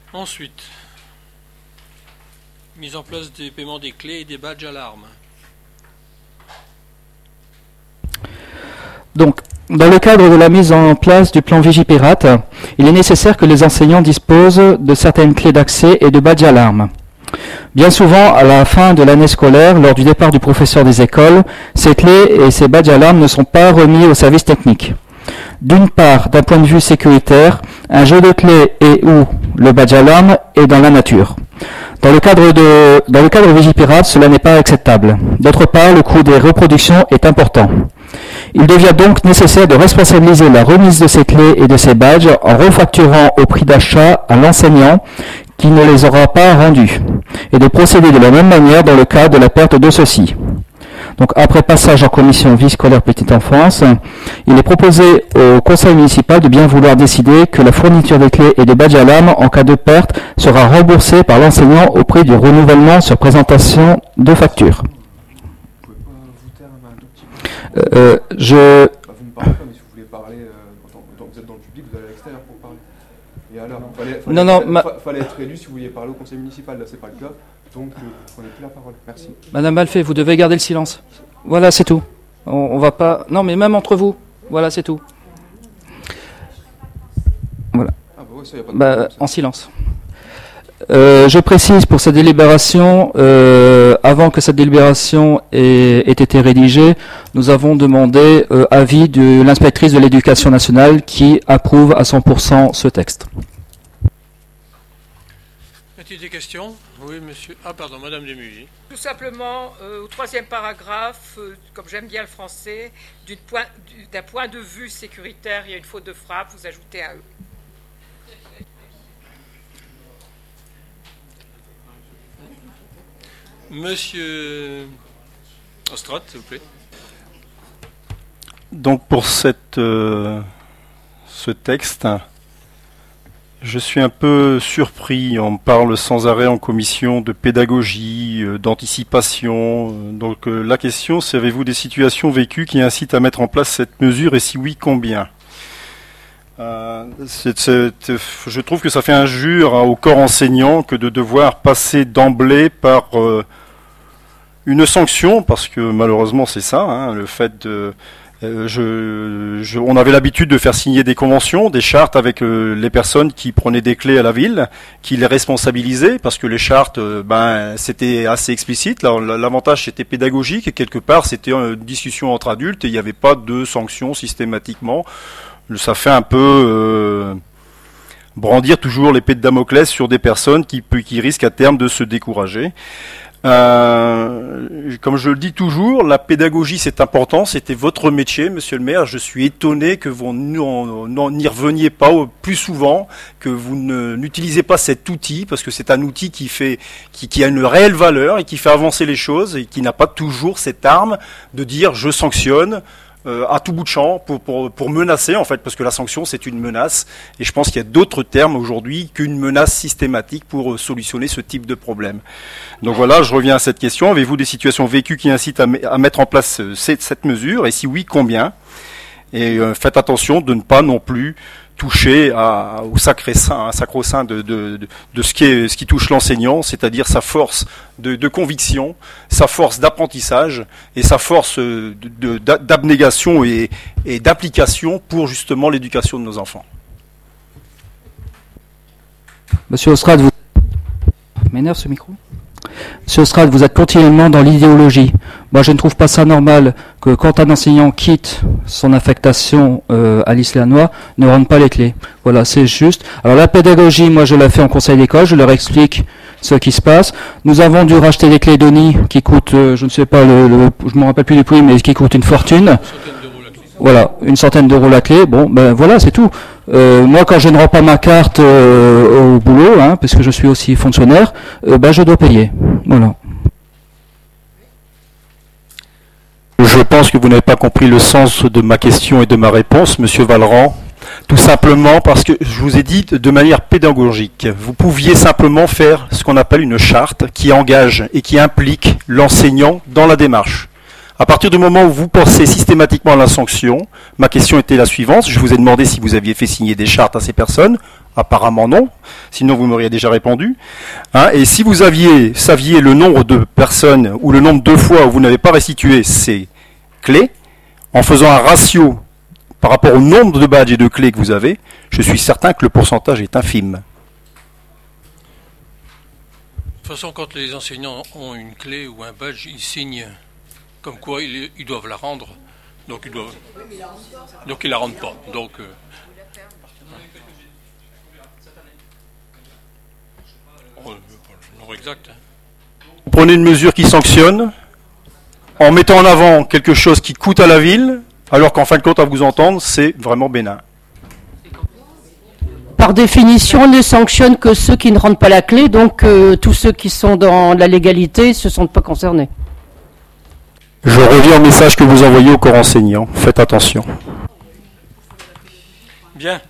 Ensuite, mise en place des paiements des clés et des badges alarmes. Donc, dans le cadre de la mise en place du plan Vigipirate, il est nécessaire que les enseignants disposent de certaines clés d'accès et de badges alarmes. Bien souvent, à la fin de l'année scolaire, lors du départ du professeur des écoles, ces clés et ces badges alarmes ne sont pas remis au service technique. D'une part, d'un point de vue sécuritaire, un jeu de clés et ou le badge alarme est dans la nature. Dans le cadre Vigipirate, cela n'est pas acceptable. D'autre part, le coût des reproductions est important. Il devient donc nécessaire de responsabiliser la remise de ces clés et de ces badges en refacturant au prix d'achat à l'enseignant qui ne les aura pas rendus, et de procéder de la même manière dans le cas de la perte de ceux-ci. Donc après passage en commission vie scolaire petite enfance, il est proposé au conseil municipal de bien vouloir décider que la fourniture des clés et des badges alarmes en cas de perte sera remboursée par l'enseignant au prix du renouvellement sur présentation de facture. Vous me parlez pas, mais si vous voulez parler, tant que vous êtes dans le public, vous allez à l'extérieur pour parler. Et alors, fallait être élu si vous vouliez parler au conseil municipal, là c'est pas le cas, donc vous prenez plus la parole. Merci. Madame Malfait, vous devez garder le silence. Voilà, c'est tout. On va pas... Non, mais même entre vous. Voilà, c'est tout. Voilà. Ah bah ouais, ça y a pas de problème, en silence. Je précise pour cette délibération, avant que cette délibération ait été rédigée, nous avons demandé avis de l'inspectrice de l'éducation nationale qui approuve à 100% ce texte. Y a-t-il des questions? Oui, monsieur. Ah, pardon, madame Desmusiers. Tout simplement, au troisième paragraphe, comme j'aime bien le français, d'un point de vue sécuritaire, il y a une faute de frappe, vous ajoutez un E. Monsieur Ostrade, s'il vous plaît. Donc pour ce texte, je suis un peu surpris. On parle sans arrêt en commission de pédagogie, d'anticipation. Donc la question, c'est avez-vous des situations vécues qui incitent à mettre en place cette mesure et si oui, combien ? Je trouve que ça fait injure au corps enseignant que de devoir passer d'emblée par une sanction, parce que malheureusement c'est ça, hein, le fait de... on avait l'habitude de faire signer des conventions, des chartes avec les personnes qui prenaient des clés à la ville, qui les responsabilisaient, parce que les chartes, c'était assez explicite. L'avantage c'était pédagogique et quelque part c'était une discussion entre adultes et il n'y avait pas de sanctions systématiquement. Ça fait un peu brandir toujours l'épée de Damoclès sur des personnes qui risquent à terme de se décourager. Comme je le dis toujours, la pédagogie c'est important, c'était votre métier, monsieur le maire. Je suis étonné que vous n'y reveniez pas plus souvent, que vous n'utilisez pas cet outil, parce que c'est un outil qui a une réelle valeur et qui fait avancer les choses et qui n'a pas toujours cette arme de dire je sanctionne à tout bout de champ pour menacer en fait, parce que la sanction c'est une menace et je pense qu'il y a d'autres termes aujourd'hui qu'une menace systématique pour solutionner ce type de problème. Donc voilà, je reviens à cette question. Avez-vous des situations vécues qui incitent à mettre en place cette mesure et si oui, combien? Et faites attention de ne pas non plus toucher au sacro-saint de ce qui touche l'enseignant, c'est-à-dire sa force de conviction, sa force d'apprentissage et sa force d'abnégation et d'application pour justement l'éducation de nos enfants. Monsieur Ostrade, vous... M'énerve ce micro. Monsieur Ostrade, vous êtes continuellement dans l'idéologie. Moi, je ne trouve pas ça normal que quand un enseignant quitte son affectation à l'Islanois, ne rende pas les clés. Voilà, c'est juste. Alors la pédagogie, moi je la fais en conseil d'école, je leur explique ce qui se passe. Nous avons dû racheter des clés d'ONI qui coûtent, je ne sais pas, je ne me rappelle plus du prix, mais qui coûtent une fortune. Voilà, une centaine d'euros la clé. Bon, ben voilà, c'est tout. Moi, quand je ne rends pas ma carte au boulot, hein, parce que je suis aussi fonctionnaire, je dois payer. Voilà. Je pense que vous n'avez pas compris le sens de ma question et de ma réponse, monsieur Vallerand. Tout simplement parce que je vous ai dit de manière pédagogique. Vous pouviez simplement faire ce qu'on appelle une charte qui engage et qui implique l'enseignant dans la démarche. À partir du moment où vous pensez systématiquement à la sanction, ma question était la suivante. Je vous ai demandé si vous aviez fait signer des chartes à ces personnes. Apparemment non, sinon vous m'auriez déjà répondu. Hein, et si vous saviez le nombre de personnes ou le nombre de fois où vous n'avez pas restitué ces clés, en faisant un ratio par rapport au nombre de badges et de clés que vous avez, je suis certain que le pourcentage est infime. De toute façon, quand les enseignants ont une clé ou un badge, ils signent comme quoi ils doivent la rendre. Donc ils la rendent pas. Donc le nombre exact. Vous prenez une mesure qui sanctionne en mettant en avant quelque chose qui coûte à la ville, alors qu'en fin de compte, à vous entendre, c'est vraiment bénin. Par définition, on ne sanctionne que ceux qui ne rendent pas la clé, donc tous ceux qui sont dans la légalité ne se sentent pas concernés. Je reviens au message que vous envoyez au corps enseignant. Faites attention. Bien.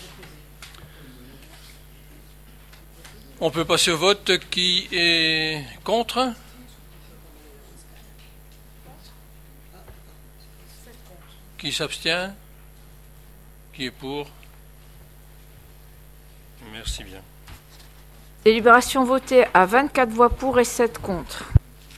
On peut passer au vote. Qui est contre ? Qui s'abstient ? Qui est pour ? Merci bien. Délibération votée à 24 voix pour et 7 contre.